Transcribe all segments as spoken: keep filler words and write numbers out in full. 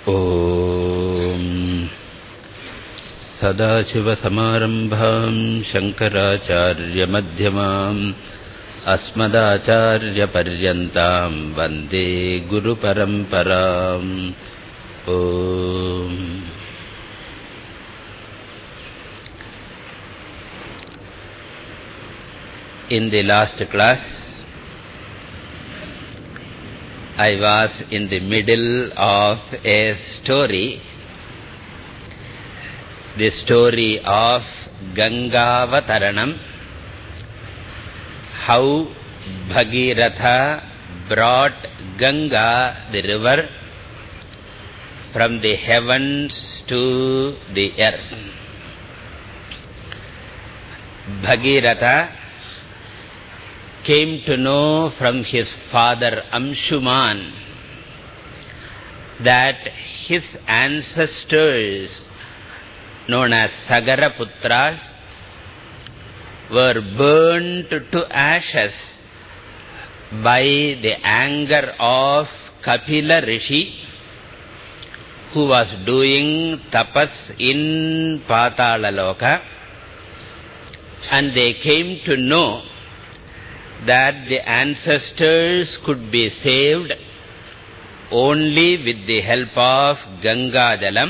Om Sadashivasamarambham Shankaracharya Madhyamam Asmadacharya Paryantam Vande Guru Paramparam. Om. In the last class, I was in the middle of a story, the story of Gangavataranam, how Bhagiratha brought Ganga, the river, from the heavens to the earth. Bhagiratha came to know from his father Amshuman that his ancestors, known as Sagaraputras, were burnt to ashes by the anger of Kapila Rishi, who was doing tapas in Patalaloka, and they came to know that the ancestors could be saved only with the help of Ganga Jalam,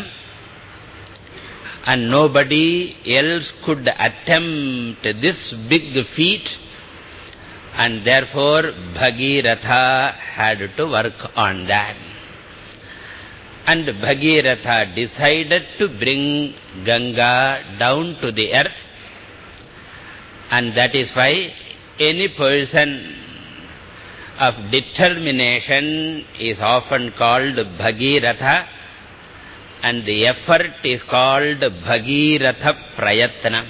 and nobody else could attempt this big feat, and therefore Bhagiratha had to work on that. And Bhagiratha decided to bring Ganga down to the earth, and that is why any person of determination is often called Bhagiratha, and the effort is called Bhagiratha Prayatna.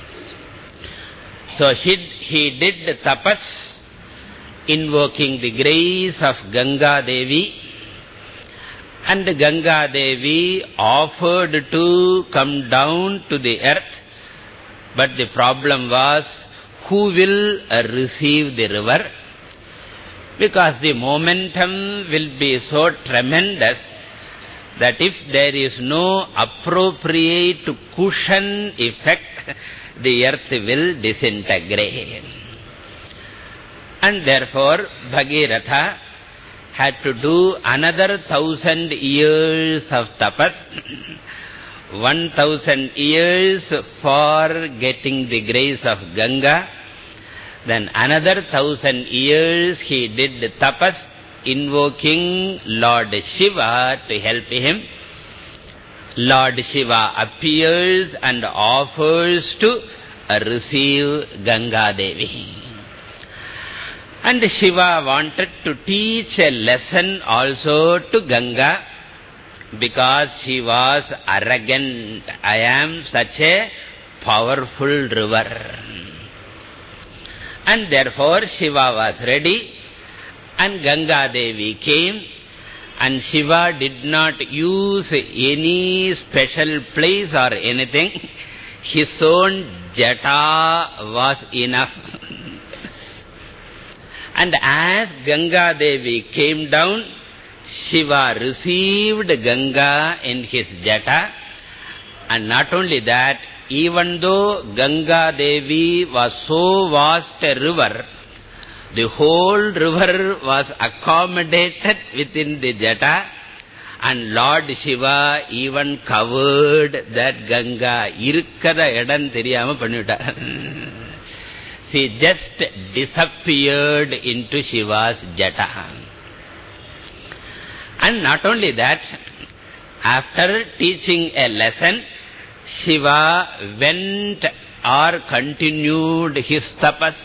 So he, he did tapas, invoking the grace of Ganga Devi, and Ganga Devi offered to come down to the earth, but the problem was, who will receive the river? Because the momentum will be so tremendous that if there is no appropriate cushion effect, the earth will disintegrate. And therefore, Bhagiratha had to do another thousand years of tapas, one thousand years for getting the grace of Ganga, then another thousand years he did tapas, invoking Lord Shiva to help him. Lord Shiva appears and offers to receive Ganga Devi. And Shiva wanted to teach a lesson also to Ganga, because she was arrogant. I am such a powerful river. And therefore Shiva was ready, and Ganga Devi came, and Shiva did not use any special place or anything. His own jata was enough. And as Ganga Devi came down, Shiva received Ganga in his jata, and not only that, even though Ganga Devi was so vast a river, the whole river was accommodated within the jata, and Lord Shiva even covered that Ganga. Irukada edan theriyama pannita. She just disappeared into Shiva's jata. And not only that, after teaching a lesson, Shiva went or continued his tapas.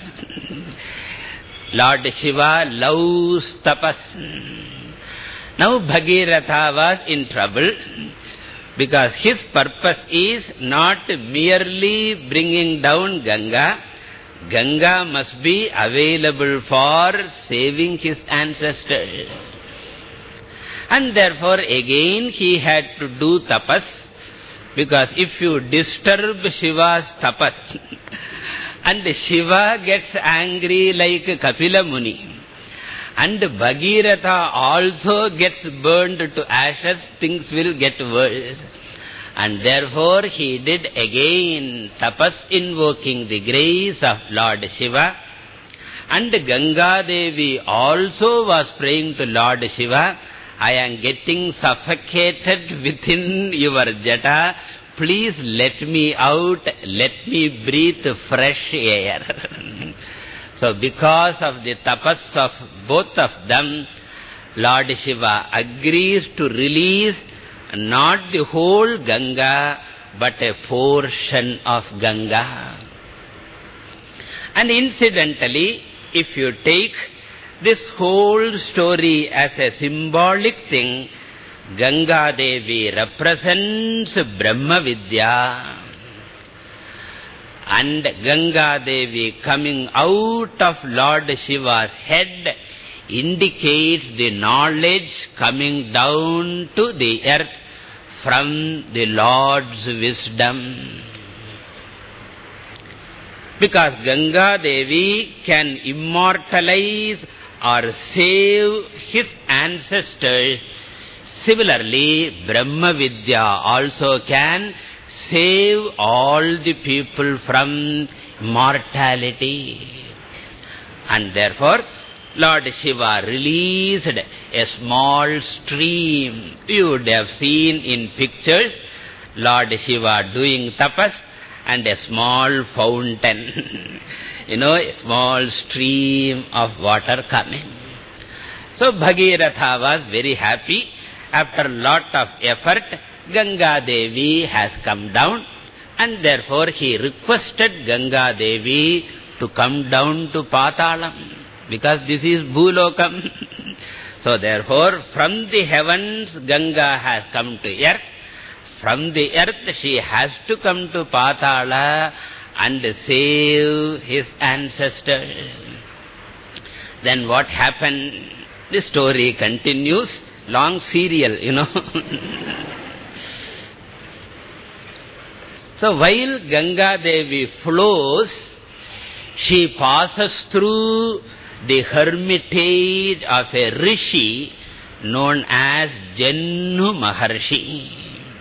Lord Shiva loves tapas. Now Bhagiratha was in trouble, because his purpose is not merely bringing down Ganga. Ganga must be available for saving his ancestors. And therefore again he had to do tapas, because if you disturb Shiva's tapas, and Shiva gets angry like Kapila Muni, and Bhagiratha also gets burned to ashes, things will get worse. And therefore he did again tapas invoking the grace of Lord Shiva. And Ganga Devi also was praying to Lord Shiva, I am getting suffocated within your jata. Please let me out, let me breathe fresh air. So because of the tapas of both of them, Lord Shiva agrees to release not the whole Ganga, but a portion of Ganga. And incidentally, if you take this whole story as a symbolic thing, Ganga Devi represents Brahma Vidya. And Ganga Devi coming out of Lord Shiva's head indicates the knowledge coming down to the earth from the Lord's wisdom. Because Ganga Devi can immortalize or save his ancestors, similarly Brahma Vidya also can save all the people from mortality. And therefore Lord Shiva released a small stream. You would have seen in pictures Lord Shiva doing tapas and a small fountain. You know, a small stream of water coming. So Bhagiratha was very happy. After lot of effort, Ganga Devi has come down, and therefore he requested Ganga Devi to come down to Patalam, because this is Bhulokam. So therefore, from the heavens, Ganga has come to earth. From the earth, she has to come to Patala and save his ancestors. Then what happened? The story continues. Long serial, you know. So while Ganga Devi flows, she passes through the hermitage of a rishi known as Jannu Maharshi.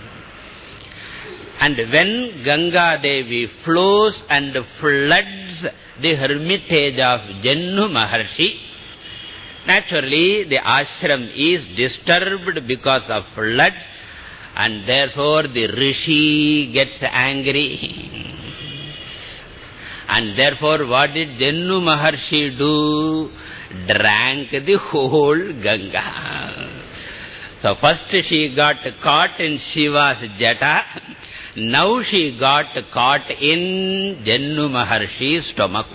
And when Ganga Devi flows and floods the hermitage of Jannu Maharshi, naturally the ashram is disturbed because of flood, and therefore the rishi gets angry. And therefore what did Jannu Maharshi do? Drank the whole Ganga. So first she got caught in Shiva's jata. Now she got caught in Jannu Maharshi's stomach.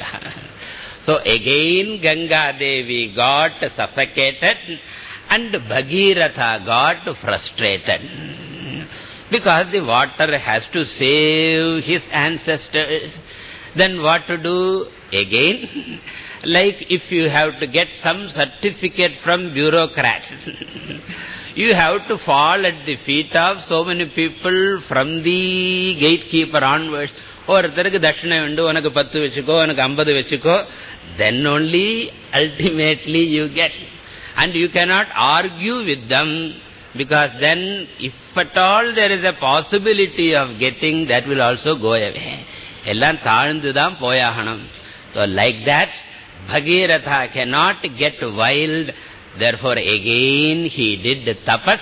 So again Ganga Devi got suffocated and Bhagiratha got frustrated. Because the water has to save his ancestors. Then what to do? Again, like if you have to get some certificate from bureaucrats, you have to fall at the feet of so many people from the gatekeeper onwards. ஒருத்தருக்கு தட்சிணை உண்டு, உனக்கு பத்து வச்சுக்கோ, உனக்கு ஐம்பது வச்சுக்கோ. Then only ultimately you get. And you cannot argue with them, because then if at all there is a possibility of getting, that will also go away. எல்லாம் தாழ்ந்துதான் போயாகணும். So like that, Bhagiratha cannot get wild. Therefore again he did tapas,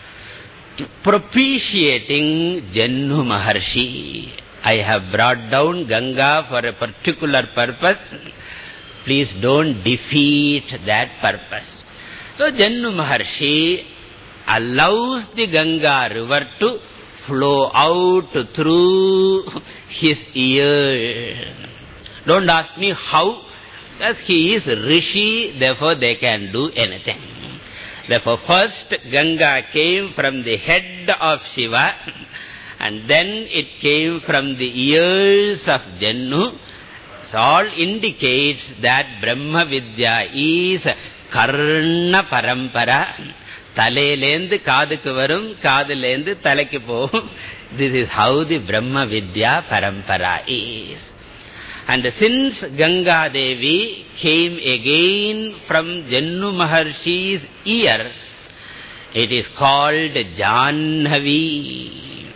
propitiating Jannu Maharshi. I have brought down Ganga for a particular purpose. Please don't defeat that purpose. So Jannu Maharshi allows the Ganga river to flow out through his ear. Don't ask me how, because he is Rishi, therefore they can do anything. Therefore first Ganga came from the head of Shiva, and then it came from the ears of Jannu. So all indicates that Brahma Vidya is Karna Parampara. Talelendu kadukku varum, kadulendu talakku povum. This is how the Brahma Vidya Parampara is. And since Ganga Devi came again from Jannu Maharshi's ear, it is called Janhavi.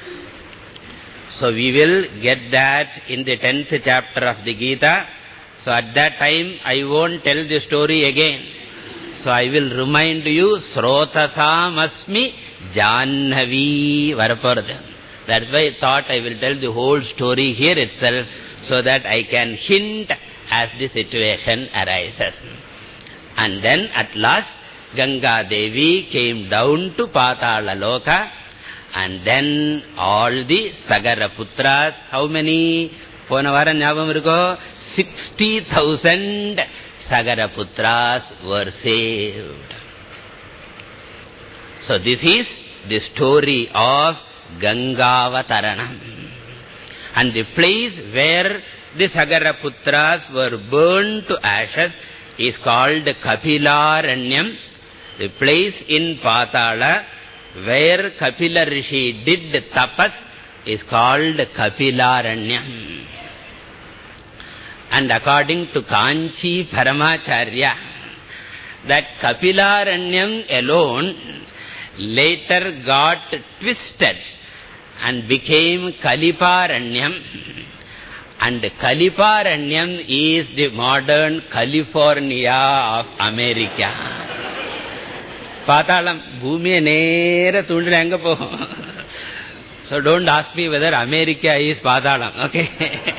So we will get that in the tenth chapter of the Gita. So at that time, I won't tell the story again. So I will remind you, Srotasam Asmi Janhavi Varaparada. That's why I thought I will tell the whole story here itself, so that I can hint as the situation arises. And then at last, Ganga Devi came down to Patala Loka, and then all the Sagara Putras, how many? Ponavara Nyabam Ruko? sixty thousand Sagara Putras were saved. So this is the story of Gangavataranam. And the place where the Sagara Putras were burned to ashes is called Kapilaranyam. The place in Patala where Kapila Rishi did tapas is called Kapilaranyam. And according to Kanchi Paramacharya, that Kapilaranyam alone later got twisted and became Kaliparanyam. And Kaliparanyam is the modern California of America. Patalam, Bhumi nera tundranga po. So don't ask me whether America is Patalam, okay?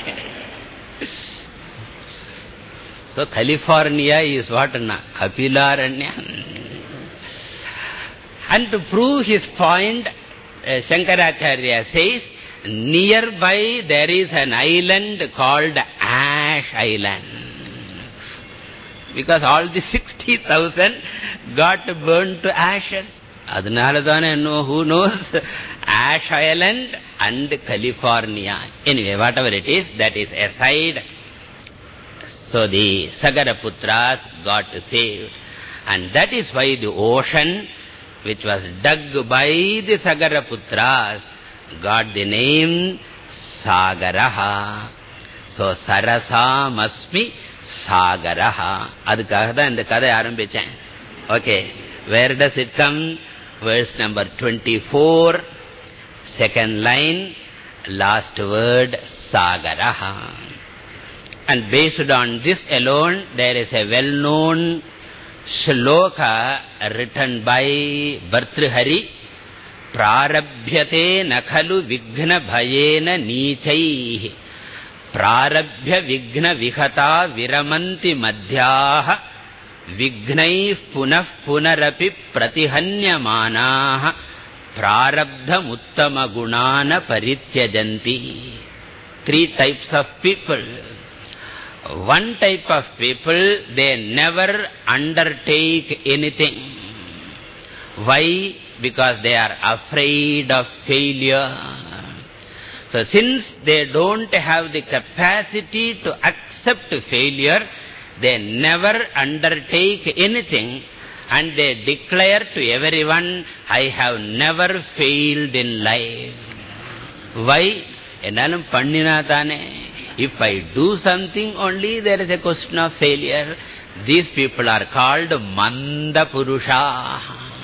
So California is what? Kapilaranyam. And to prove his point, uh, Shankaracharya says, nearby there is an island called Ash Island. Because all the sixty thousand got burned to ashes. Adanaladana, no, who knows? Ash Island and California. Anyway, whatever it is, that is aside. So the Sagara Putras got saved. And that is why the ocean, which was dug by the Sagara Putras, got the name Sagaraha. So Sarasa Masmi Sagaraha. Adukagada and the Kada Arambichan. Okay. Where does it come? Verse number twenty-four, second line, last word, Sagaraha. And based on this alone, there is a well-known shloka written by Bhartrihari. Prarabhyate nakhalu vighna bhayena nichaihi. Prarabhya vighna vihata viramanti madhyaha. Vighnai punah punarapi pratihanyamanaha. Prarabdham uttama gunana parityajanti. Three types of people. One type of people, they never undertake anything. Why? Because they are afraid of failure. So since they don't have the capacity to accept failure, they never undertake anything, and they declare to everyone, I have never failed in life. Why? Ennalum pannina thane. If I do something only, there is a question of failure. These people are called Manda Purusha.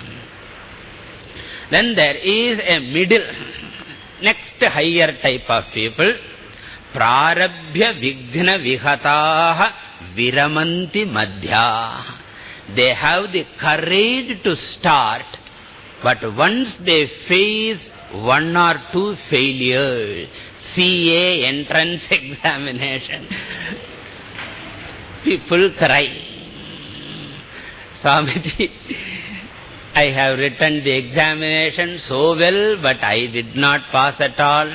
Then there is a middle, next higher type of people. Prarabhya Vighna Vihataha Viramanti Madhya. They have the courage to start, but once they face one or two failures, C A entrance examination, people cry. Swamiji, I have written the examination so well, but I did not pass at all.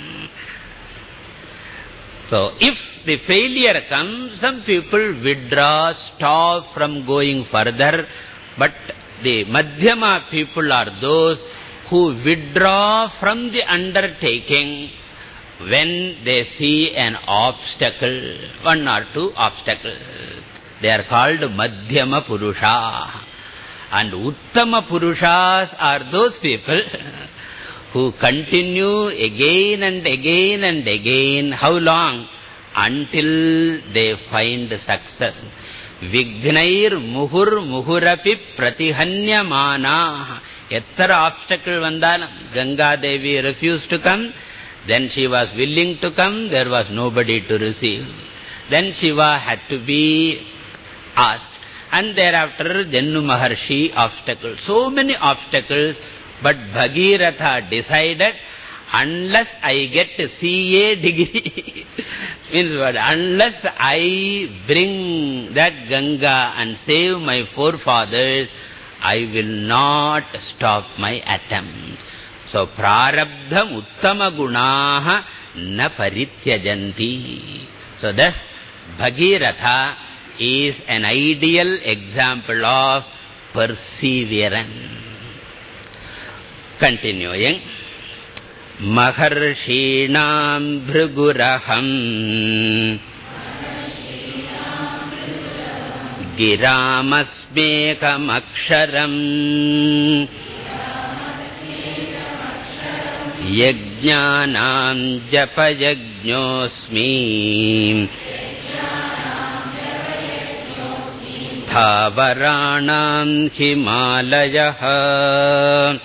So if the failure comes, some people withdraw, stop from going further, but the Madhyama people are those who withdraw from the undertaking when they see an obstacle, one or two obstacles. They are called Madhyama Purusha. And Uttama Purushas are those people who continue again and again and again. How long? until they find success. Vignair muhur muhurapi pratihanyamana. Ettara obstacle vandal, Ganga Devi refused to come. Then she was willing to come, there was nobody to receive. Then Shiva had to be asked. And thereafter, Jannu Maharshi obstacles. So many obstacles, but Bhagiratha decided, unless I get C A degree, means what? Unless I bring that Ganga and save my forefathers, I will not stop my attempt. So, prarabdham uttama gunaha na parityajanti. So, thus, Bhagiratha is an ideal example of perseverance. Continuing. Maharshinam bhriguraham giramasmekam aksharam yajnanam japayajñosmi Thavarāṇāṁ Himalayah.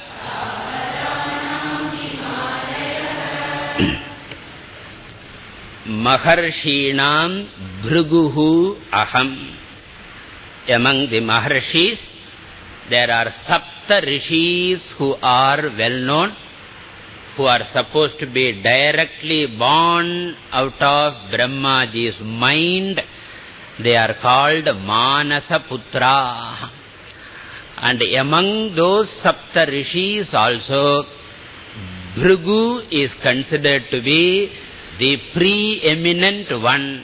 Maharshīṇāṁ Bhriguhu Aham. Among the Maharshis, there are Sapta Rishis who are well known, who are supposed to be directly born out of Brahmaji's mind. They are called Manasa Putra. And among those Sapta Rishis also, Bhrigu is considered to be the preeminent one.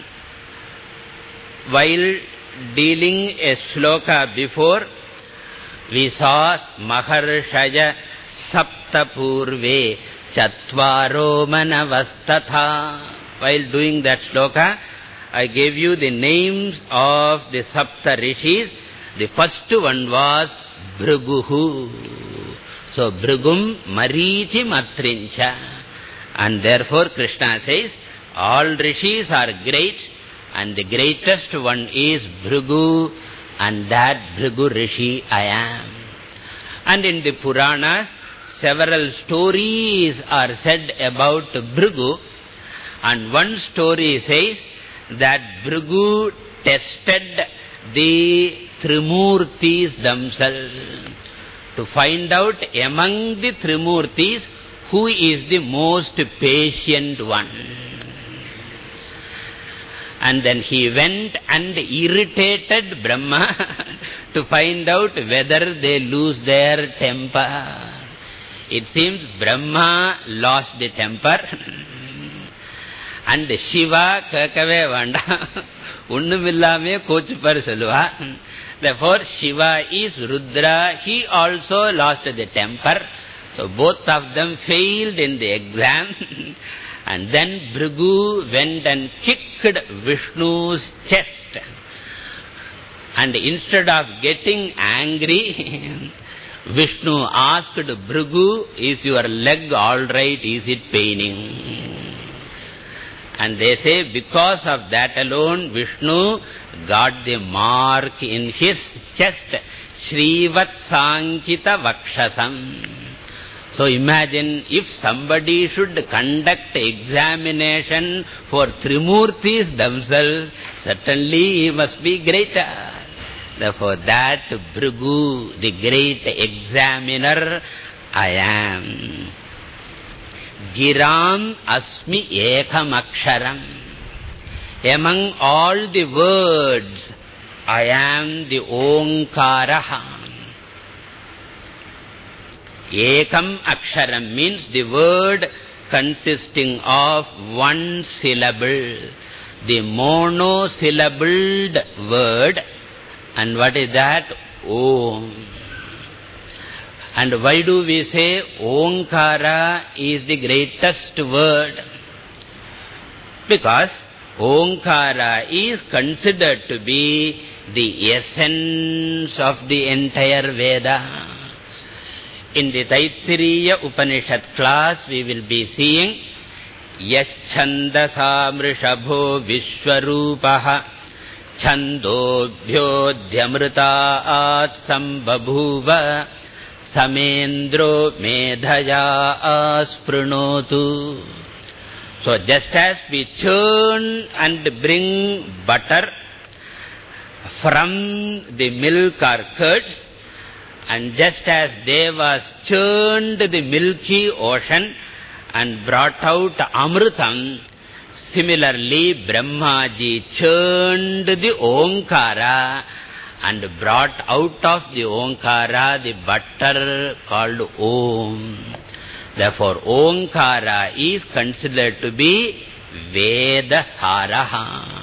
While dealing a shloka before, we saw Maharshaya Sapta Purve Chatvaro Manavastatha. While doing that shloka, I gave you the names of the Sapta Rishis. The first one was Bhriguhu. So, Bhrigum Marichi Matrincha. And therefore, Krishna says, all Rishis are great, and the greatest one is Bhrigu, and that Bhrigu Rishi I am. And in the Puranas, several stories are said about Bhrigu, and one story says that Bhrigu tested the Trimurtis themselves to find out among the Trimurtis who is the most patient one. And then he went and irritated Brahma to find out whether they lose their temper. It seems Brahma lost the temper. And Shiva kakave vanda unnumillame kochupar solva. Therefore Shiva is Rudra. He also lost the temper. So both of them failed in the exam. And then Bhrigu went and kicked Vishnu's chest. And instead of getting angry, Vishnu asked Bhrigu, is your leg all right? Is it paining? And they say because of that alone, Vishnu got the mark in his chest, Shrivat Sankita Vakshasam. So imagine if somebody should conduct examination for Trimurtis themselves, certainly he must be greater. Therefore that Bhrigu, the great examiner, I am. Giram asmi ekam aksharam. Among all the words, I am the Omkaraha. Ekam aksharam means the word consisting of one syllable. The monosyllabled word. And what is that? Om. And why do we say Omkara is the greatest word? Because Omkara is considered to be the essence of the entire Veda. In the Taittiriya Upanishad class, we will be seeing Yaschandasa mrishabho vishwarupaha Chandobhyodhyamritaat sambabhuva Samendro medhaya aspranotu. So just as we churn and bring butter from the milk or curds, and just as Devas churned the milky ocean and brought out Amritam, similarly Brahmaji churned the Omkara and brought out of the Omkara the butter called Om. Therefore, Omkara is considered to be Veda Saraha.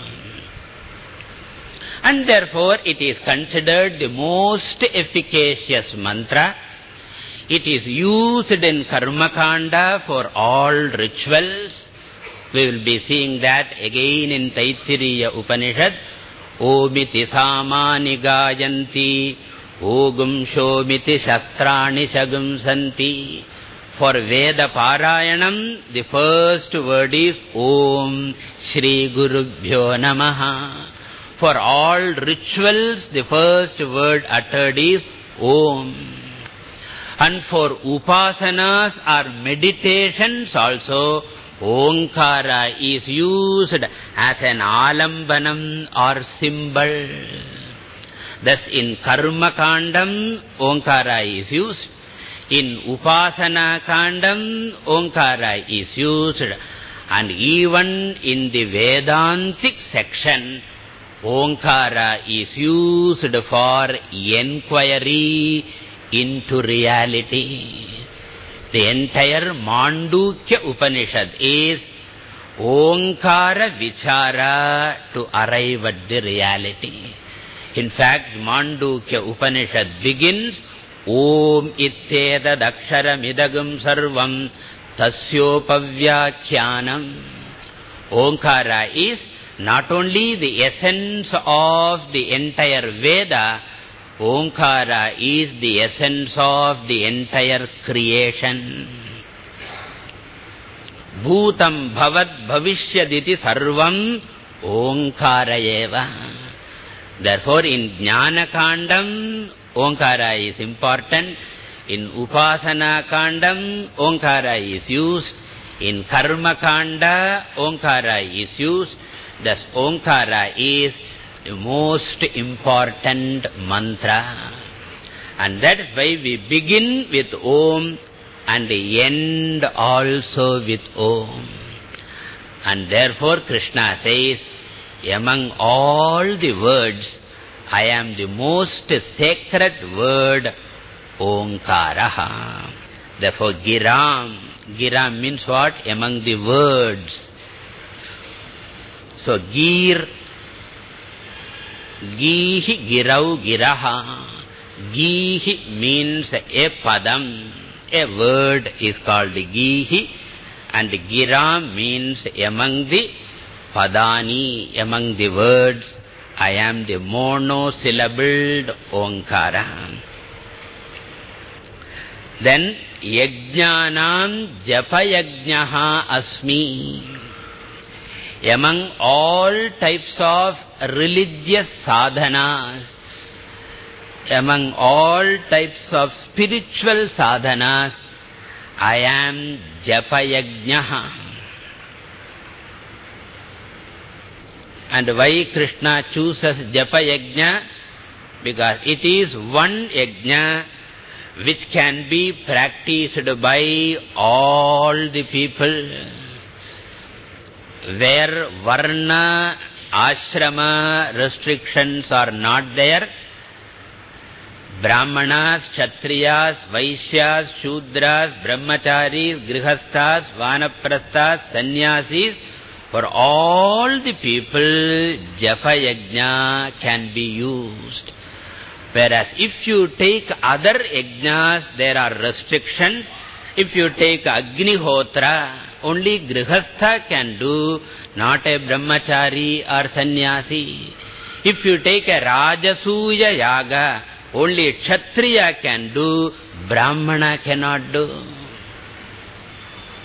And therefore, it is considered the most efficacious mantra. It is used in Karma Kanda for all rituals. We will be seeing that again in Taittiriya Upanishad. Omiti samani gayanti, ogum shomiti shastrani shagumsanti. For Veda Parayanam, the first word is Om Shri Gurubhyo Namaha. For all rituals, the first word uttered is Om. And for upasanas or meditations also, Omkara is used as an alambanam or symbol. Thus in Karma Kandam, Omkara is used. In Upasana Kandam, Omkara is used. And even in the Vedantic section, Omkara is used for enquiry into reality. The entire Mandukya Upanishad is Omkara Vichara to arrive at the reality. In fact, Mandukya Upanishad begins Om Itteda Daksharam Idagam Sarvam Tasyopavyakyanam. Omkara is not only the essence of the entire Veda, Omkara is the essence of the entire creation. Bhutam bhavat bhavishyaditi sarvam Omkara eva. Therefore, in Jnana Kandam, Omkara is important. In Upasana Kandam, Omkara is used. In Karma Kanda, Omkara is used. Thus, Omkara is the most important mantra. And that is why we begin with Om and end also with Om. And therefore, Krishna says, among all the words, I am the most sacred word, Omkaraha. Therefore, Giram. Giram means what? Among the words. So, Gir, Gihi Girau Giraha. Gihi means a padam. A word is called Gihi. And Giram means among the padani, among the words. I am the monosyllabled Omkara. Then, Yajnanam Japayajnaha Asmi. Among all types of religious sadhanas, among all types of spiritual sadhanas, I am Japayajnaha. And why Krishna chooses Japayajna? Because it is one yajna which can be practiced by all the people. Where Varna, Ashrama restrictions are not there, Brahmanas, Kshatriyas, Vaishyas, Shudras, Brahmacharis, Grihasthas, Vanaprasthas, Sannyasis, for all the people, Japa Yajna can be used. Whereas if you take other yajnas, there are restrictions. If you take Agnihotra, only Grihastha can do, not a Brahmachari or Sannyasi. If you take a Rajasuya Yaga, only Kshatriya can do, Brahmana cannot do.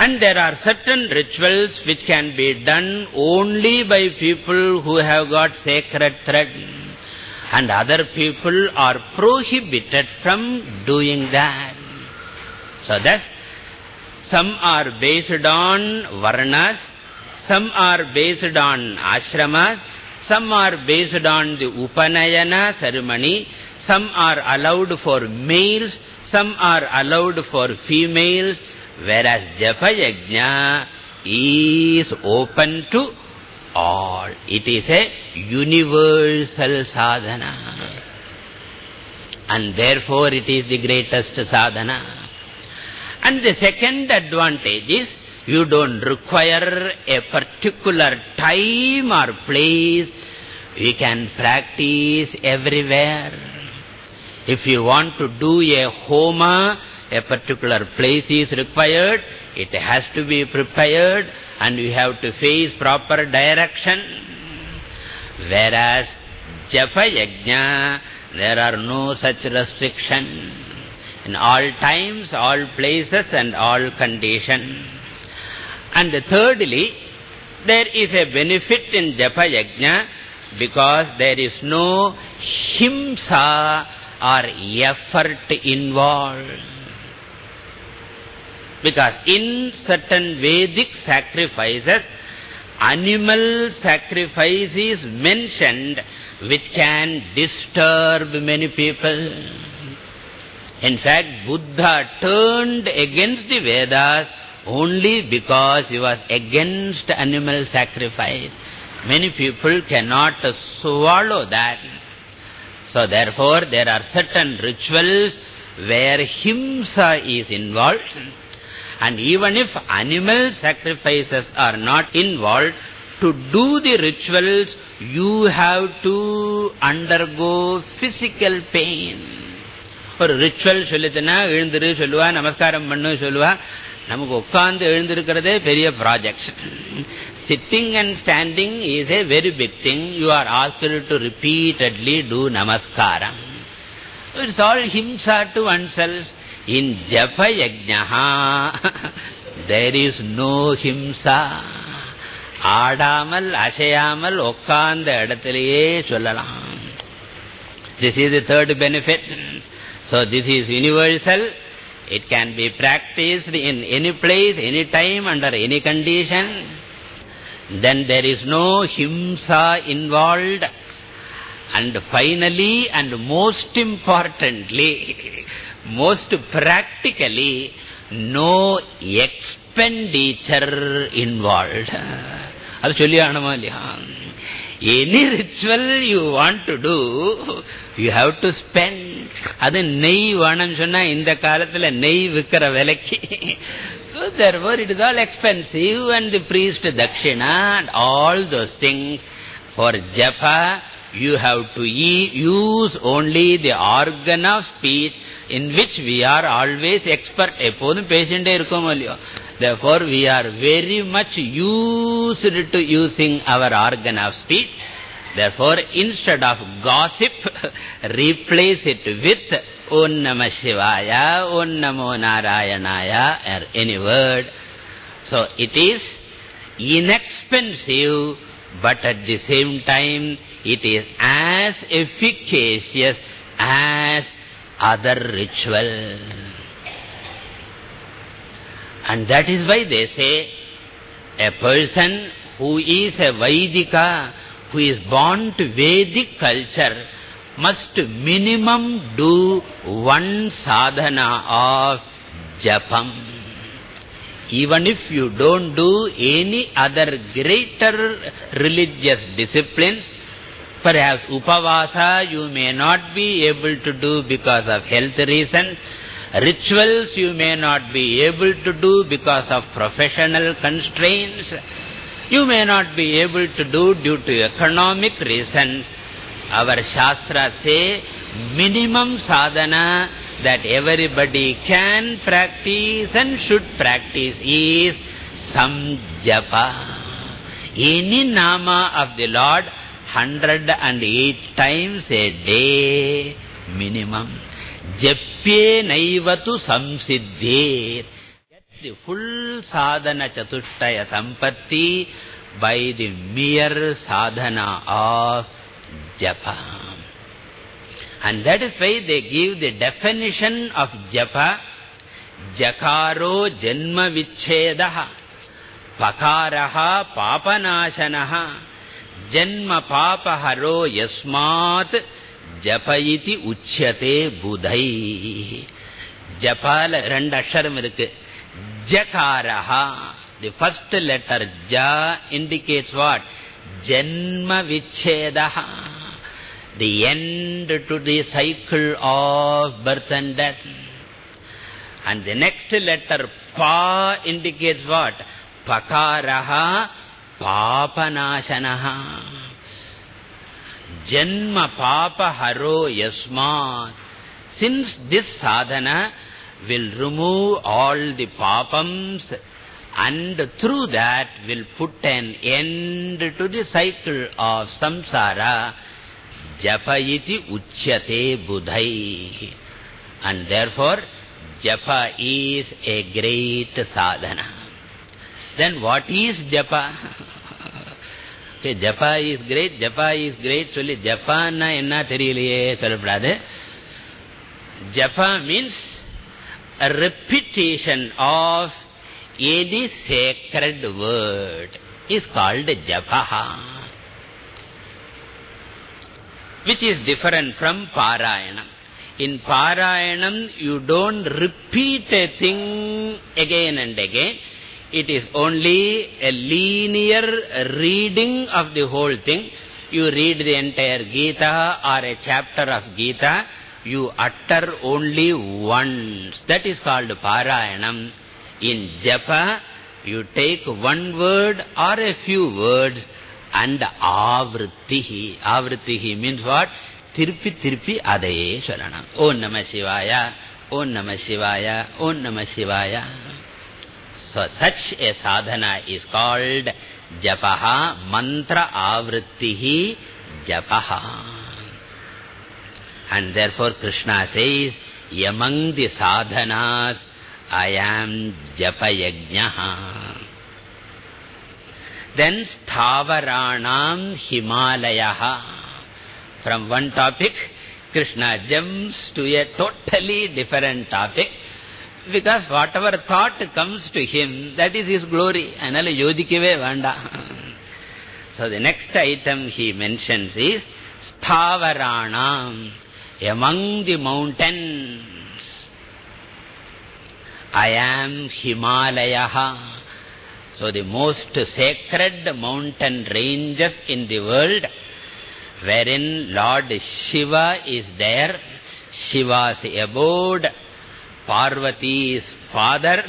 And there are certain rituals which can be done only by people who have got sacred thread. And other people are prohibited from doing that. So thus, some are based on varnas, some are based on ashramas, some are based on the upanayana ceremony, some are allowed for males, some are allowed for females, whereas japa yajna is open to all. It is a universal sadhana. And therefore it is the greatest sadhana. And the second advantage is, you don't require a particular time or place. You can practice everywhere. If you want to do a homa, a particular place is required. It has to be prepared and you have to face proper direction. Whereas japa yajna, there are no such restrictions. In all times, all places and all conditions. And thirdly, there is a benefit in japa yajna because there is no himsa or effort involved. Because in certain Vedic sacrifices, animal sacrifice is mentioned which can disturb many people. In fact, Buddha turned against the Vedas only because he was against animal sacrifice. Many people cannot swallow that. So therefore, there are certain rituals where himsa is involved. And even if animal sacrifices are not involved, to do the rituals, you have to undergo physical pain. ஒரு ritual சொல்லிட்டுனா எழுந்திரு சொல்லுவா, நமஸ்காரம் பண்ணு சொல்லுவா. நமக்கு உட்கார்ந்து எழுந்திருக்கிறதே பெரிய project. Sitting and standing is a very big thing. You are asked to repeatedly do namaskaram. It's all himsa to oneself. In japa yajnaha, there is no himsa. ஆடாமல் அசையாமல் உட்கார்ந்த இடத்திலேயே சொல்லலாம். This is the third benefit. So this is universal. It can be practiced in any place, any time, under any condition. Then there is no himsa involved. And finally and most importantly, most practically, no expenditure involved. That's any ritual you want to do, you have to spend. That's nei vanam sonna inda kaalathila nei vikkara velakki. So therefore it is all expensive, and the priest dakshina and all those things. For japa, you have to e use only the organ of speech in which we are always expert. Eppodum patient e irukom alliyo. Therefore, we are very much used to using our organ of speech. Therefore, instead of gossip, replace it with Om Namah Shivaya, Om Namo Narayanaya, or any word. So, it is inexpensive, but at the same time, it is as efficacious as other rituals. And that is why they say, a person who is a Vaidika, who is born to Vedic culture, must minimum do one sadhana of japam. Even if you don't do any other greater religious disciplines, perhaps upavasa you may not be able to do because of health reasons. Rituals you may not be able to do because of professional constraints. You may not be able to do due to economic reasons. Our Shastra say minimum sadhana that everybody can practice and should practice is some japa. Any nama of the Lord one hundred eight times a day minimum. Japye naivatu samsiddhet. the full sadhana chatushtaya sampatti by the mere sadhana of japa. And that is why they give the definition of japa, jakaro janma vichhedaha, pakaraha papanashanaha, janma papaharo yasmat japayiti uchyate budhai. Japala rendu asharam irukku. Jakaraha, the first letter ja indicates what? Janma vichhedaha, the end to the cycle of birth and death. And the next letter pa indicates what? Pakaraha papanashanaha, janma papa haro yasmat. Since this sadhana will remove all the papams and through that will put an end to the cycle of samsara, japa iti uchyate budhai. And therefore, japa is a great sadhana. Then what is japa? Okay, japa is great, japa is great. Solli japa na enna theriyaliye sollapradhu. Japa means a repetition of any sacred word is called japa, which is different from Parayanam. In Parayanam, you don't repeat a thing again and again. It is only a linear reading of the whole thing. You read the entire Gita or a chapter of Gita. You utter only once. That is called Parayanam. In japa, you take one word or a few words and avritihi. Avritihi means what? Tirpi tirpi adaye sharanam. Om Namah Shivaya, Om Namah Shivaya, Om Namah Shivaya. So such a sadhana is called japaha, mantra avritihi japaha. And therefore Krishna says, among the sadhanas, I am japa yajnaha. Then sthavaranam himalayaha. From one topic, Krishna jumps to a totally different topic. Because whatever thought comes to him, that is his glory. Anala yodikave vanda. So the next item he mentions is sthavaranam. Among the mountains, I am Himalayaha. So the most sacred mountain ranges in the world, wherein Lord Shiva is there, Shiva's abode, Parvati's father.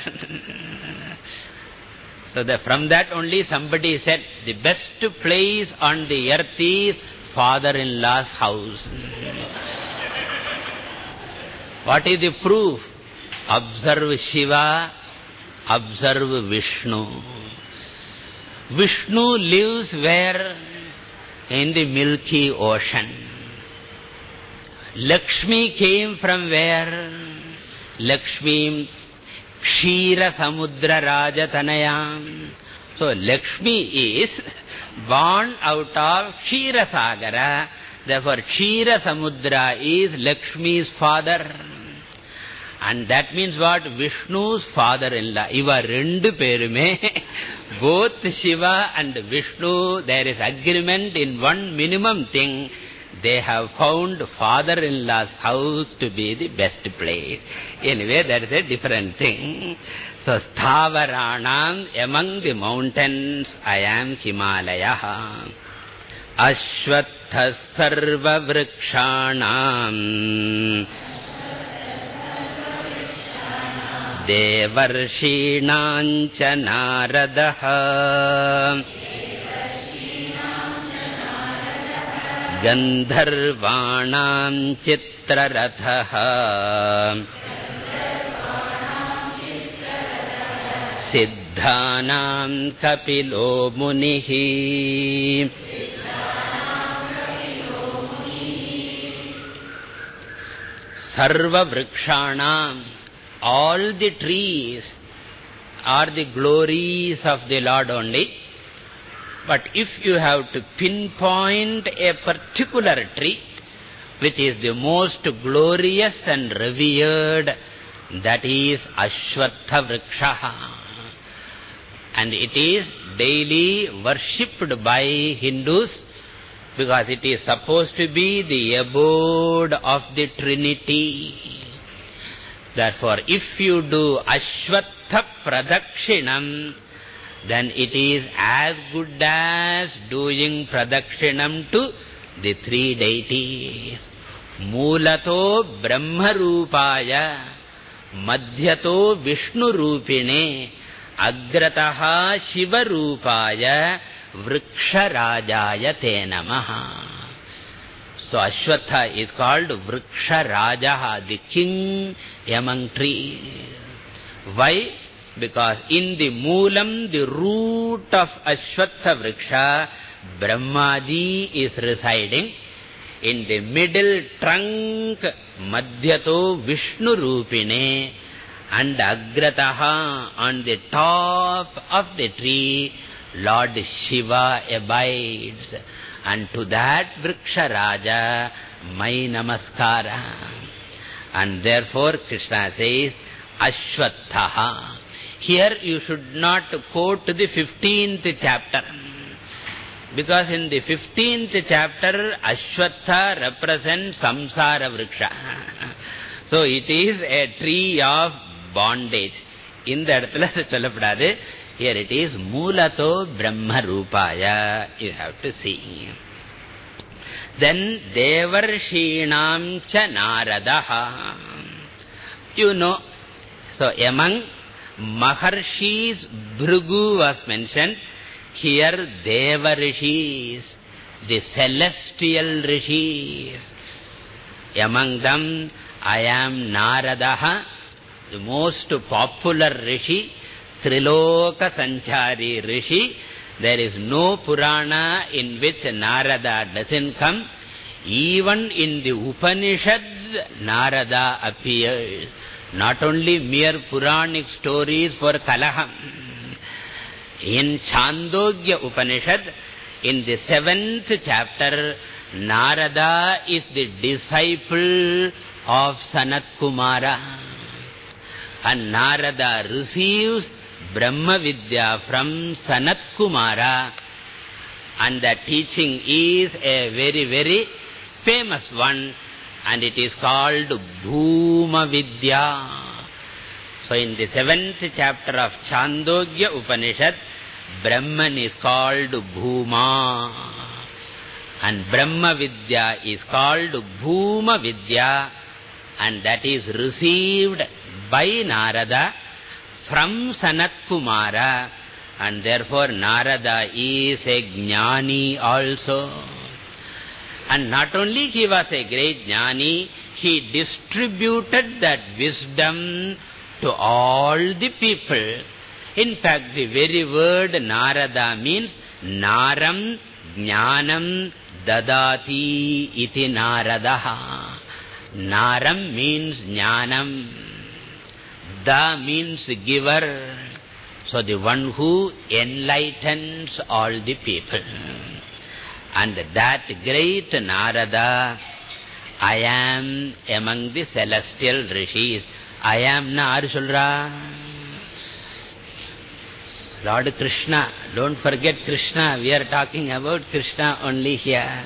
So the, from that only somebody said, the best place on the earth is father-in-law's house. What is the proof? Observe Shiva, observe Vishnu. Vishnu lives where? In the Milky Ocean. Lakshmi came from where? Lakshmi Kshira Samudra Rajatanayam. So Lakshmi is born out of Kshira Sagara. Therefore Kshira Samudra is Lakshmi's father. And that means what? Vishnu's father-in-law. Iva rendu perume, both Shiva and Vishnu, there is agreement in one minimum thing. They have found father-in-law's house to be the best place. Anyway, that is a different thing. So, Sthavaranam, among the mountains, I am Himalaya. Ashvattha sarva vrikshanam. Devarshīnāṃ ca Nāradaha Gandharvānāṃ Chitrarathah Siddhānāṃ Kapilo Munihi. Sarva Vrikshanam, all the trees are the glories of the Lord only. But if you have to pinpoint a particular tree, which is the most glorious and revered, that is Ashwatha Vriksha. And it is daily worshipped by Hindus because it is supposed to be the abode of the Trinity. Therefore, if you do Ashwatha Pradakshinam, then it is as good as doing Pradakshinam to the three deities. Mulato Brahma Rupaya, Madhyato Vishnu Rupine, Agrataha Shiva Rupaya, Vriksha Rajaya Te Namaha. So Ashwatha is called Vriksha Rajaha, the king among trees. Why? Because in the Moolam, the root of Ashwatha Vriksha, Brahmaji is residing. In the middle trunk, Madhyato Vishnu Rupine, and Agrataha, on the top of the tree, Lord Shiva abides. And to that Vriksha Raja, my namaskara. And therefore Krishna says, Ashwatha. Here you should not quote the fifteenth chapter. Because in the fifteenth chapter, Ashwatha represents Samsara Vriksha. So it is a tree of bondage. In the edathila sollappadadu. Here it is Mulato Brahma Rupaya. You have to see. Then Devarshinam cha Naradaha. You know. So among Maharshis, Bhrigu was mentioned. Here Deva Rishis, the celestial Rishis. Among them, I am Naradaha, the most popular Rishi, Triloka Sanchari Rishi. There is no Purana in which Narada doesn't come. Even in the Upanishads, Narada appears. Not only mere Puranic stories for Kalaham. In Chandogya Upanishad, in the seventh chapter, Narada is the disciple of Sanat Kumara. And Narada receives Brahma Vidya from Sanat Kumara. And the teaching is a very, very famous one. And it is called Bhuma Vidya. So in the seventh chapter of Chandogya Upanishad, Brahman is called Bhuma. And Brahma Vidya is called Bhuma Vidya. And that is received by Narada from Sanat Kumara. And therefore Narada is a Jnani also. And not only he was a great Jnani, he distributed that wisdom to all the people. In fact, the very word Narada means Naram Jnanam Dadati iti Naradaha. Naram means Jnanam. Da means giver. So the one who enlightens all the people. And that great Narada, I am among the celestial rishis. I am na aru solra? Lord Krishna. Don't forget Krishna. We are talking about Krishna only here.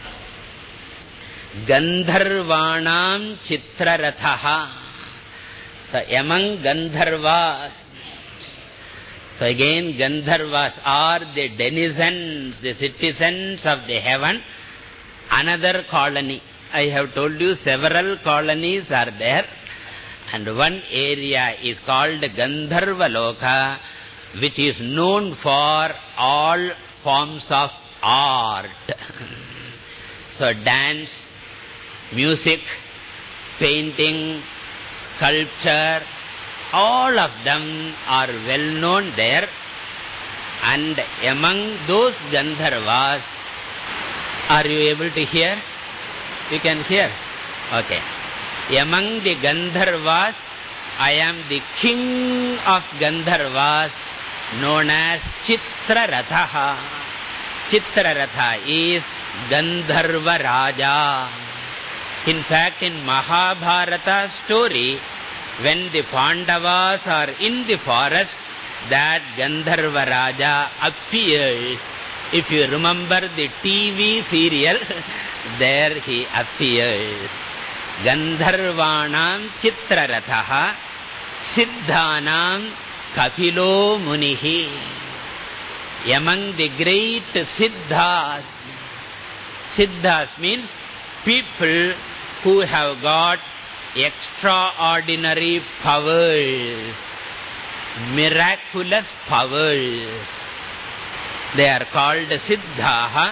Gandharvanam Chitrarathaha. So among Gandharvas, so again Gandharvas are the denizens, the citizens of the heaven. Another colony. I have told you several colonies are there. And one area is called Gandharva Loka, which is known for all forms of art. So dance, music, painting, sculpture, all of them are well known there. And among those Gandharvas, are you able to hear? You can hear? Okay. Among the Gandharvas, I am the king of Gandharvas, known as Chitraratha. Chitraratha is Gandharva Raja. In fact, in Mahabharata story, when the Pandavas are in the forest, that Gandharva Raja appears. If you remember the T V serial, there he appears. Gandharvanam Chitraratha, Siddhanam Kapilo Munihi. Among the great Siddhas, Siddhas means people who have got extraordinary powers, miraculous powers. They are called Siddhaha.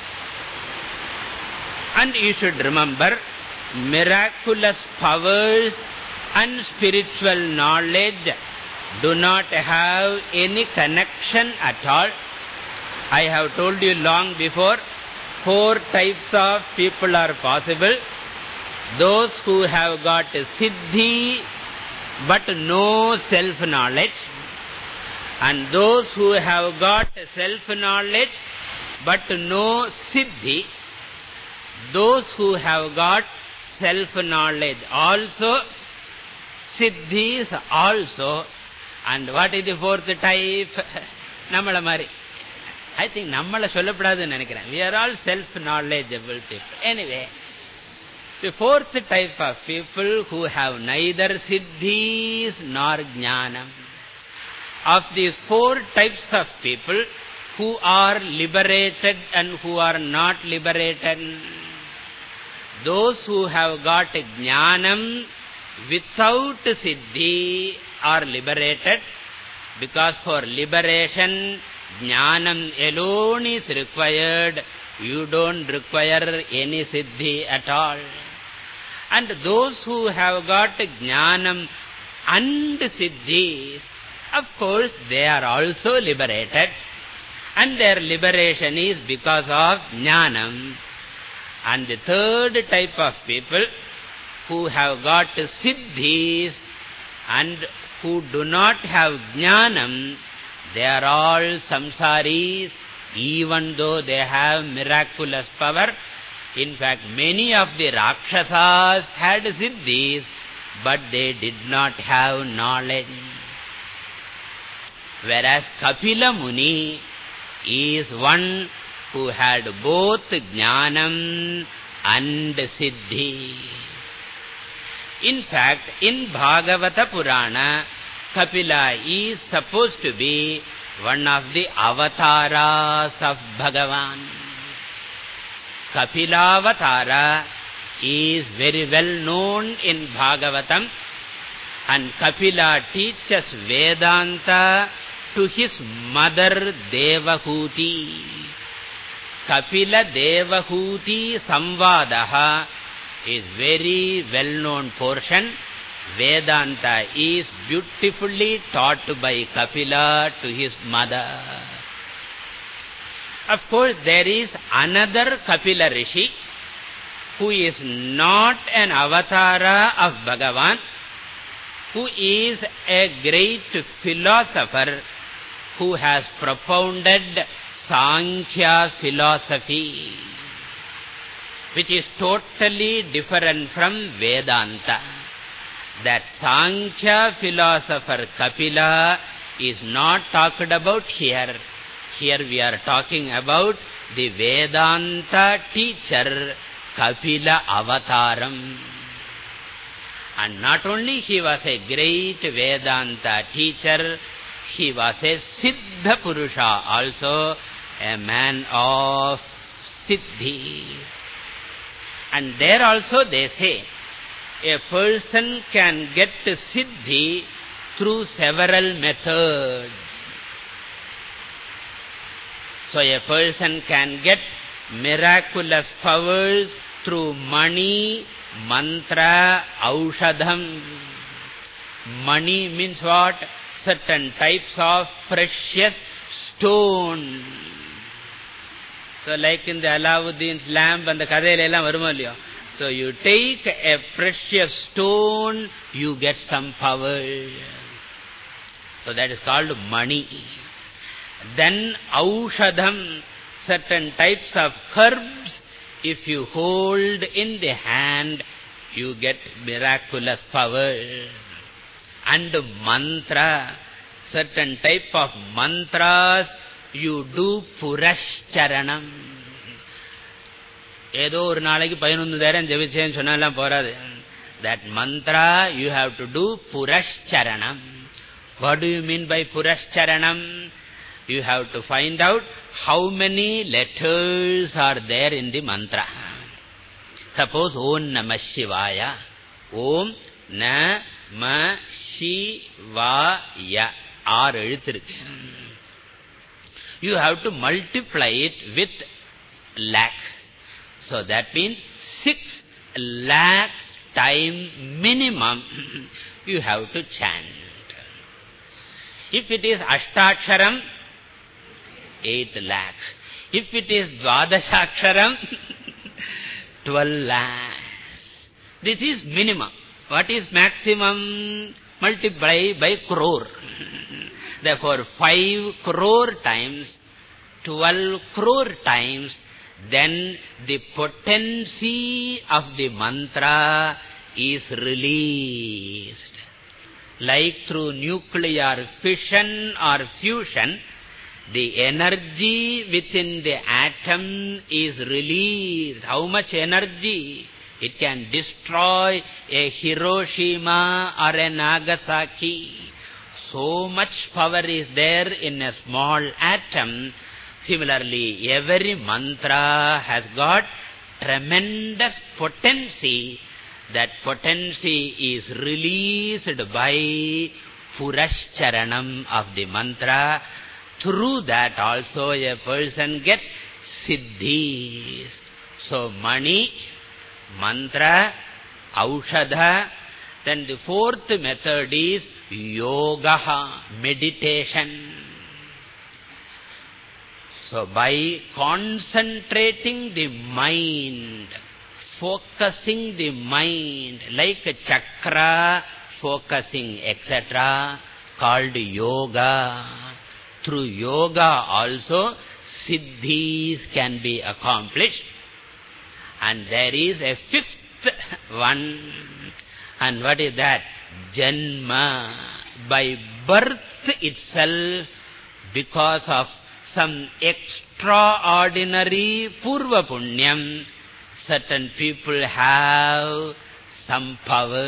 And you should remember, miraculous powers and spiritual knowledge do not have any connection at all. I have told you long before, four types of people are possible. Those who have got siddhi but no self-knowledge, and those who have got self-knowledge but no siddhi, those who have got self-knowledge also, siddhis also, and what is the fourth type? Nammala mari. I think nammala sollappadadhu nenikiren. We are all self-knowledgeable people. Anyway, the fourth type of people who have neither siddhis nor jnanam. Of these four types of people, who are liberated and who are not liberated? Those who have got jnanam without siddhi are liberated, because for liberation jnanam alone is required. You don't require any siddhi at all. And those who have got jnanam and siddhi, of course they are also liberated, and their liberation is because of jnanam. And the third type of people who have got siddhis and who do not have jnanam, they are all samsaris, even though they have miraculous power. In fact, many of the Rakshasas had siddhis, but they did not have knowledge. Whereas Kapila Muni is one who had both jnanam and siddhi. In fact, in Bhagavata Purana, Kapila is supposed to be one of the avatars of Bhagavan. Kapila is very well known in Bhagavatam, and Kapila teaches Vedanta to his mother Devahuti. Kapila Devahuti Samvadaha is very well known portion. Vedanta is beautifully taught by Kapila to his mother. Of course, there is another Kapila Rishi who is not an avatara of Bhagavan, who is a great philosopher who has propounded Sankhya philosophy, which is totally different from Vedanta. That Sankhya philosopher Kapila is not talked about here. Here we are talking about the Vedanta teacher Kapila Avataram. And not only he was a great Vedanta teacher, he was a Siddha Purusha also, a man of Siddhi. And there also they say, a person can get Siddhi through several methods. So a person can get miraculous powers through mani, mantra, aushadham. Mani means what? Certain types of precious stone. So like in the Alauddin's lamp and the Kadailelam varumo illiyo, So you take a precious stone, you get some power. So that is called money. Then aushadham, certain types of herbs, if you hold in the hand, you get miraculous power. And mantra, certain type of mantras, you do purashcharanam. Edo ஒரு நாளைக்கு பதினொன்று நேரம் ஜெபிச்சேன்னு சொன்னாலாம் போறாது. That mantra you have to do purashcharanam. What do you mean by purashcharanam? You have to find out how many letters are there in the mantra. Suppose Om Namah Shivaya. Om Namah Shivaya. ஆறு எழுத்து இருக்கு. You have to multiply it with lakhs. So that means six lakhs time minimum you have to chant. If it is Ashtaksharam, eight lakhs. If it is Dvadashaksharam, twelve lakhs. This is minimum. What is maximum? Multiply by crore. Therefore, five crore times, twelve crore times, then the potency of the mantra is released. Like through nuclear fission or fusion, the energy within the atom is released. How much energy? It can destroy a Hiroshima or a Nagasaki. So much power is there in a small atom. Similarly, every mantra has got tremendous potency. That potency is released by purashcharanam of the mantra. Through that also a person gets siddhis. So, mani, mantra, aushadha. Then the fourth method is yoga, meditation. So, by concentrating the mind, focusing the mind, like a chakra, focusing, et cetera, called yoga. Through yoga also, siddhis can be accomplished. And there is a fifth one. And what is that? Janma. By birth itself, because of some extraordinary purva punyam, certain people have some power.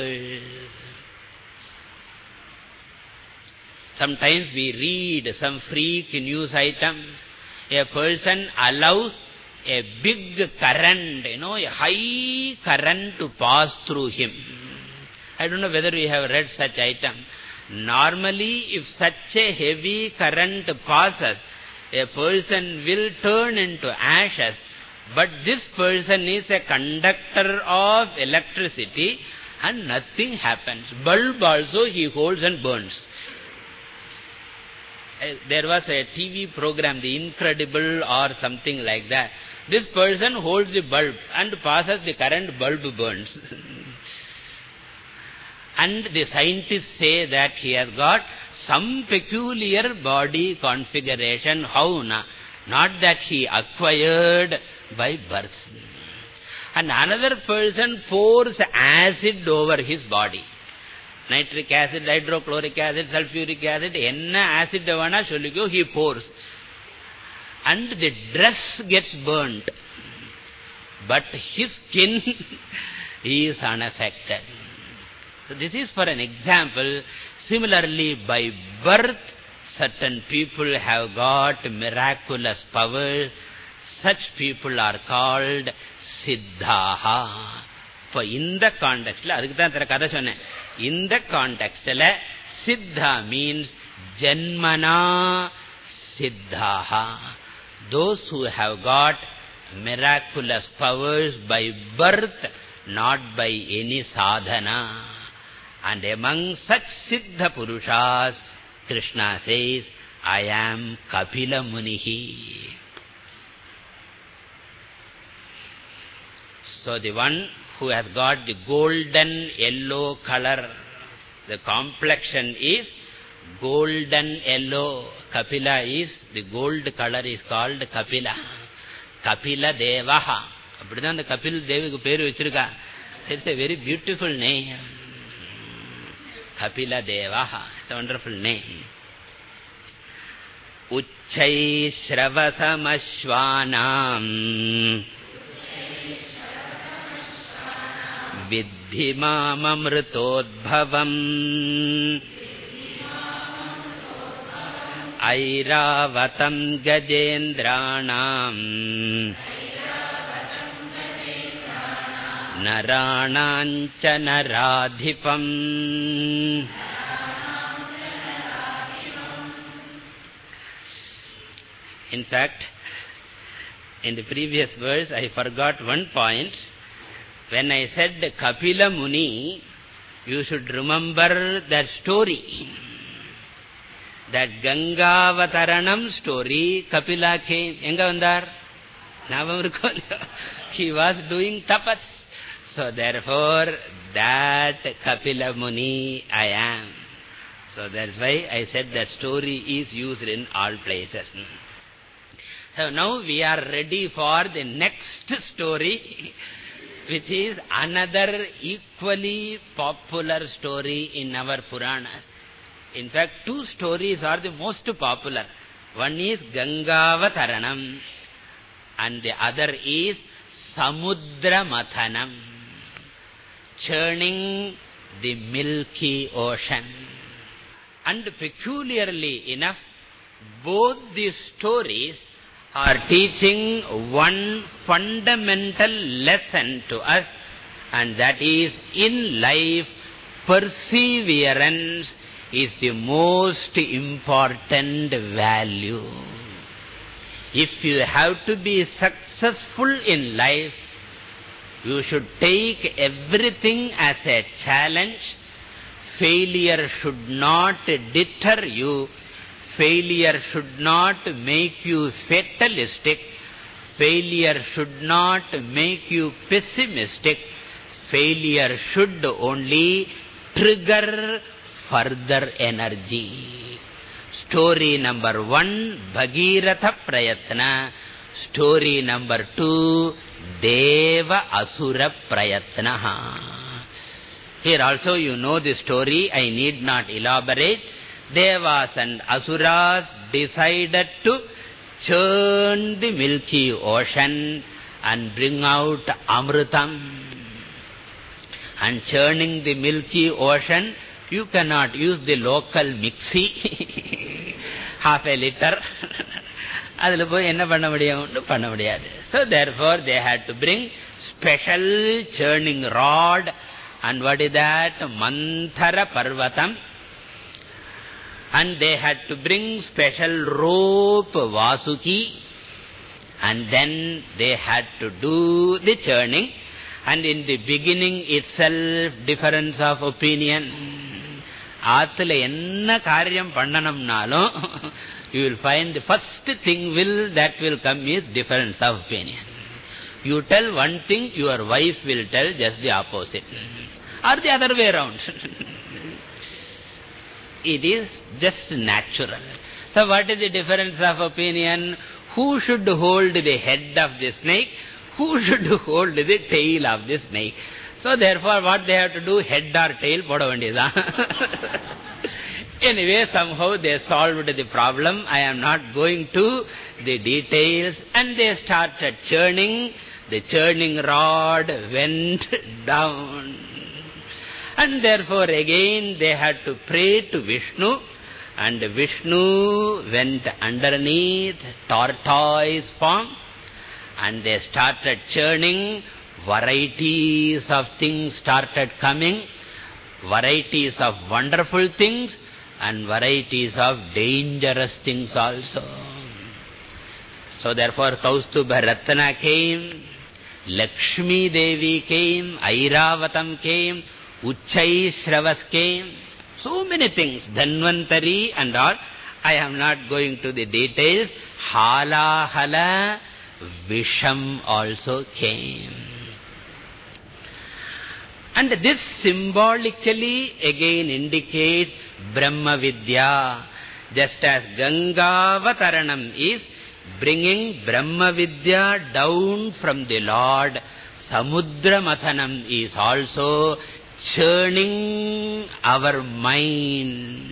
Sometimes we read some freak news items. A person allows a big current, you know, a high current to pass through him. I don't know whether you have read such item. Normally, if such a heavy current passes, a person will turn into ashes. But this person is a conductor of electricity and nothing happens. Bulb also he holds and burns. There was a T V program, The Incredible or something like that. This person holds the bulb and passes the current, bulb burns. And the scientists say that he has got some peculiar body configuration. How? Na? Not that he acquired by birth. And another person pours acid over his body. Nitric acid, hydrochloric acid, sulfuric acid, enna acid vana sollikko, he pours. And the dress gets burnt. But his skin is unaffected. So this is for an example. Similarly, by birth, certain people have got miraculous power. Such people are called siddhaha. For in the context, in the context, siddha means janmana siddhaha. Those who have got miraculous powers by birth, not by any sadhana. And among such siddha purushas, Krishna says, I am Kapila Munihi. So the one who has got the golden yellow color. The complexion is golden yellow. Kapila is, the gold color is called Kapila. Kapila Devaha. அப்படிதான் அந்த கபில் தேவிக்கு பேர் வச்சிருக்கா. It's a very beautiful name. Kapila Devaha. It's a wonderful name. Uchchai Shravasamashvanam Vidhi Mamamritodbhavam Airavatam Gajendranam Naranancha Naradhipam. In fact, in the previous verse, I forgot one point. When I said Kapila Muni, you should remember that story. That Gangavataranam story, Kapila came. Enga vandar? He was doing tapas. So therefore, that Kapila Muni I am. So that's why I said that story is used in all places. So now we are ready for the next story, which is another equally popular story in our Puranas. In fact, two stories are the most popular. One is Gangavataranam and the other is Samudra Mathanam, churning the milky ocean. And peculiarly enough, both these stories are teaching one fundamental lesson to us, and that is, in life, perseverance is the most important value. If you have to be successful in life, you should take everything as a challenge. Failure should not deter you. Failure should not make you fatalistic. Failure should not make you pessimistic. Failure should only trigger further energy. Story number one, Bhagiratha Prayatna. Story number two, Deva Asura Prayatna. Here also you know the story, I need not elaborate. Devas and Asuras decided to churn the milky ocean and bring out Amritam. And churning the milky ocean, you cannot use the local mixie, half a liter. So therefore they had to bring special churning rod. And what is that? Manthara Parvatam. And they had to bring special rope, Vasuki. And then they had to do the churning. And in the beginning itself, difference of opinion. Aathula enna karyam pannanamnalo, you will find the first thing will that will come is difference of opinion. You tell one thing, your wife will tell just the opposite. Or the other way around. It is just natural. So what is the difference of opinion? Who should hold the head of the snake? Who should hold the tail of the snake? So therefore what they have to do, head or tail, anyway, somehow they solved the problem. I am not going to the details. And they started churning. The churning rod went down. And therefore again they had to pray to Vishnu. And Vishnu went underneath tortoise form. And they started churning. Varieties of things started coming. Varieties of wonderful things. And varieties of dangerous things also. So therefore Kaustubha Ratna came. Lakshmi Devi came. Airavatam came. Uchchai Shravas came. So many things. Dhanvantari and all. I am not going to the details. Halahala Visham also came. And this symbolically again indicates Brahma Vidya. Just as Gangavataranam is bringing Brahma Vidya down from the Lord, Samudra Mathanam is also churning our mind.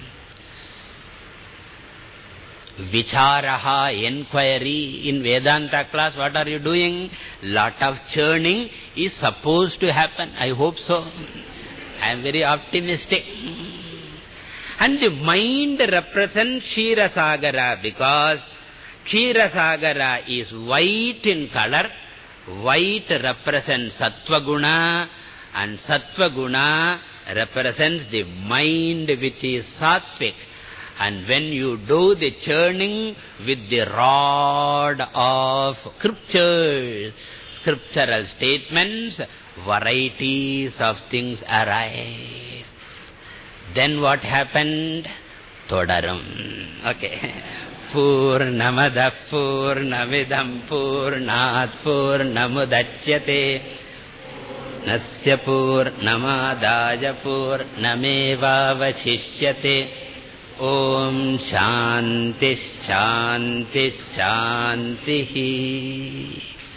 Vicharaha, inquiry. In Vedanta class, what are you doing? Lot of churning is supposed to happen. I hope so. I am very optimistic. And the mind represents Kshirasagara, because Kshirasagara is white in color. White represents Sattva Guna, and Sattva Guna represents the mind which is Sattvic. And when you do the churning with the rod of scriptures, scriptural statements, varieties of things arise. Then what happened? Todarum. Okay. Purnamada Purnamidam Purnat Purnamudachyate Nasya Purnamadaya Purnameva Vashishyate. Om Shanti Shanti Shanti.